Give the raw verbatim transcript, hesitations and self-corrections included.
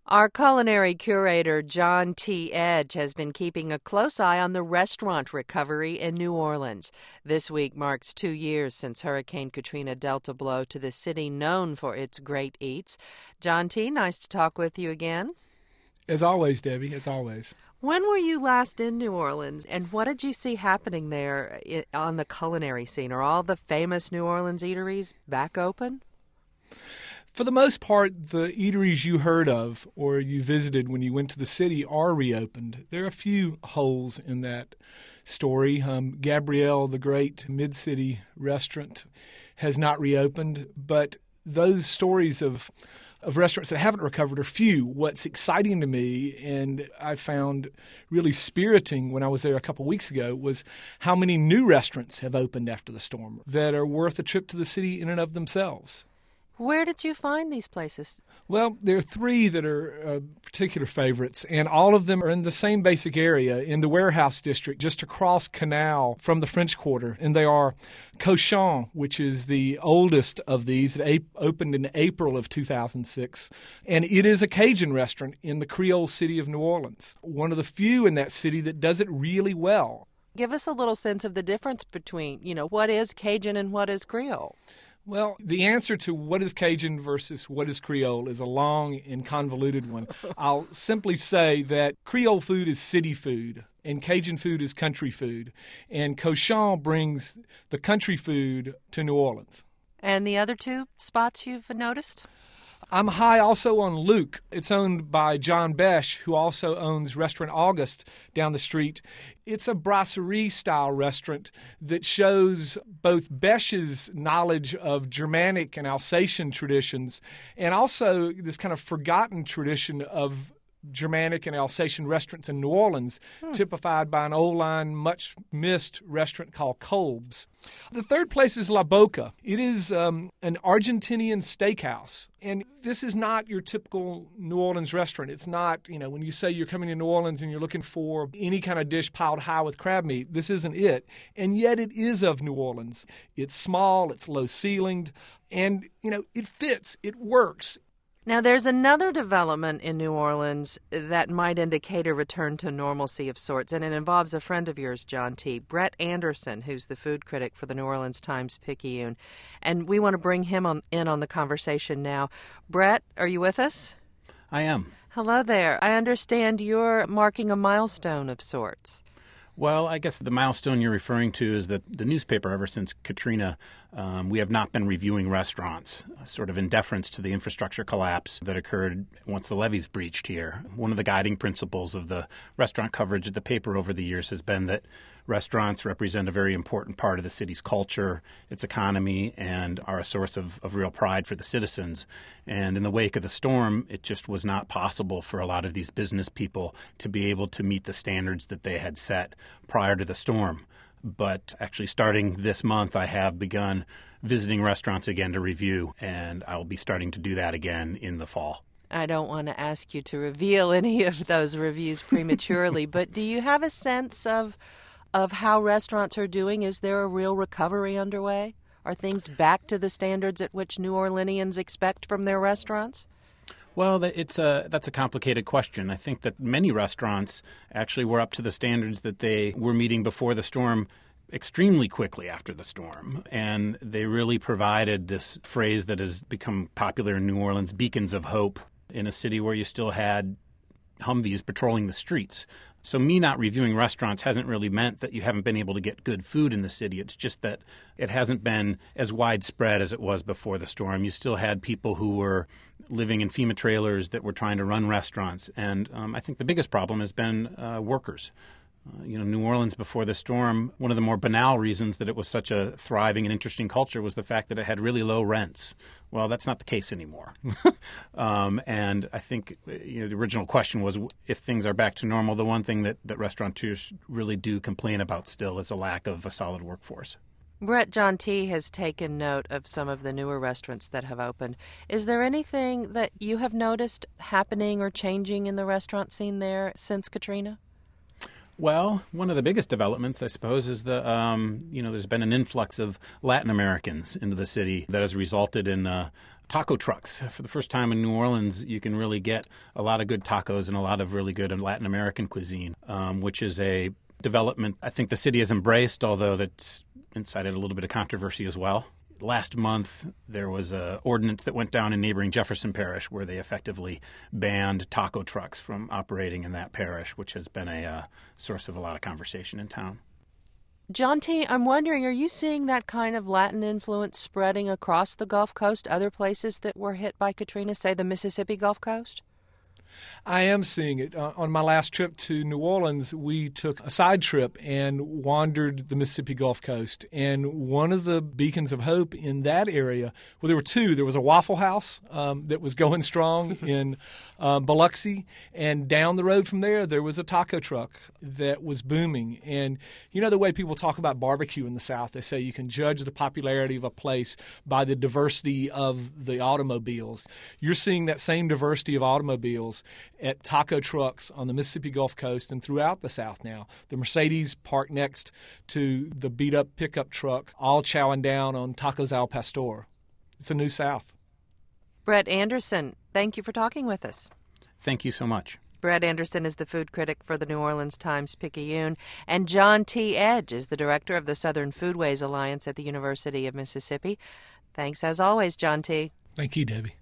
Our culinary curator, John T. Edge, has been keeping a close eye on the restaurant recovery in New Orleans. This week marks two years since Hurricane Katrina dealt a blow to the city known for its great eats. John T., nice to talk with you again. As always, Debbie, as always. When were you last in New Orleans, and what did you see happening there on the culinary scene? Are all the famous New Orleans eateries back open? For the most part, the eateries you heard of or you visited when you went to the city are reopened. There are a few holes in that story. Um, Gabrielle, the great mid-city restaurant, has not reopened, but those stories of of restaurants that haven't recovered are few. What's exciting to me, and I found really spiriting when I was there a couple weeks ago, was how many new restaurants have opened after the storm that are worth a trip to the city in and of themselves. Where did you find these places? Well, there are three that are uh, particular favorites, and all of them are in the same basic area in the Warehouse District, just across Canal from the French Quarter. And they are Cochon, which is the oldest of these. It ap- opened in April of two thousand six, and it is a Cajun restaurant in the Creole city of New Orleans, one of the few in that city that does it really well. Give us a little sense of the difference between, you know, what is Cajun and what is Creole. Well, the answer to what is Cajun versus what is Creole is a long and convoluted one. I'll simply say that Creole food is city food and Cajun food is country food. And Cochon brings the country food to New Orleans. And the other two spots you've noticed? I'm high also on Luke. It's owned by John Besh, who also owns Restaurant August down the street. It's a brasserie-style restaurant that shows both Besh's knowledge of Germanic and Alsatian traditions and also this kind of forgotten tradition of Germanic and Alsatian restaurants in New Orleans, hmm. typified by an old-line, much-missed restaurant called Kolb's. The third place is La Boca. It is um, an Argentinian steakhouse, and this is not your typical New Orleans restaurant. It's not, you know, when you say you're coming to New Orleans and you're looking for any kind of dish piled high with crab meat, this isn't it, and yet it is of New Orleans. It's small, it's low-ceilinged, and, you know, it fits, it works. Now, there's another development in New Orleans that might indicate a return to normalcy of sorts, and it involves a friend of yours, John T., Brett Anderson, who's the food critic for the New Orleans Times-Picayune. And we want to bring him on, in on the conversation now. Brett, are you with us? I am. Hello there. I understand you're marking a milestone of sorts. Well, I guess the milestone you're referring to is that the newspaper, ever since Katrina, um, we have not been reviewing restaurants, sort of in deference to the infrastructure collapse that occurred once the levees breached here. One of the guiding principles of the restaurant coverage of the paper over the years has been that restaurants represent a very important part of the city's culture, its economy, and are a source of, of real pride for the citizens. And in the wake of the storm, it just was not possible for a lot of these business people to be able to meet the standards that they had set prior to the storm. But actually starting this month, I have begun visiting restaurants again to review, and I'll be starting to do that again in the fall. I don't want to ask you to reveal any of those reviews prematurely, but do you have a sense of of how restaurants are doing? Is there a real recovery underway? Are things back to the standards at which New Orleanians expect from their restaurants? Well, it's a, that's a complicated question. I think that many restaurants actually were up to the standards that they were meeting before the storm extremely quickly after the storm. And they really provided this phrase that has become popular in New Orleans, beacons of hope, in a city where you still had Humvees patrolling the streets. So me not reviewing restaurants hasn't really meant that you haven't been able to get good food in the city. It's just that it hasn't been as widespread as it was before the storm. You still had people who were living in FEMA trailers that were trying to run restaurants. And um, I think the biggest problem has been uh, workers. Uh, you know, New Orleans before the storm, one of the more banal reasons that it was such a thriving and interesting culture was the fact that it had really low rents. Well, that's not the case anymore. um, and I think you know, the original question was if things are back to normal, the one thing that, that restaurateurs really do complain about still is a lack of a solid workforce. Brett, John T. has taken note of some of the newer restaurants that have opened. Is there anything that you have noticed happening or changing in the restaurant scene there since Katrina? Well, one of the biggest developments, I suppose, is the um, you know there's been an influx of Latin Americans into the city that has resulted in uh, taco trucks. For the first time in New Orleans, you can really get a lot of good tacos and a lot of really good Latin American cuisine, um, which is a development I think the city has embraced, although that's incited a little bit of controversy as well. Last month, there was an ordinance that went down in neighboring Jefferson Parish where they effectively banned taco trucks from operating in that parish, which has been a uh, source of a lot of conversation in town. John T., I'm wondering, are you seeing that kind of Latin influence spreading across the Gulf Coast, other places that were hit by Katrina, say the Mississippi Gulf Coast? I am seeing it. Uh, on my last trip to New Orleans, we took a side trip and wandered the Mississippi Gulf Coast. And one of the beacons of hope in that area, well, there were two. There was a Waffle House um, that was going strong in uh, Biloxi. And down the road from there, there was a taco truck that was booming. And you know the way people talk about barbecue in the South? They say you can judge the popularity of a place by the diversity of the automobiles. You're seeing that same diversity of automobiles at taco trucks on the Mississippi Gulf Coast and throughout the South now. The Mercedes parked next to the beat-up pickup truck, all chowing down on tacos al pastor. It's a new South. Brett Anderson, thank you for talking with us. Thank you so much. Brett Anderson is the food critic for the New Orleans Times-Picayune, and John T. Edge is the director of the Southern Foodways Alliance at the University of Mississippi. Thanks as always, John T. Thank you, Debbie.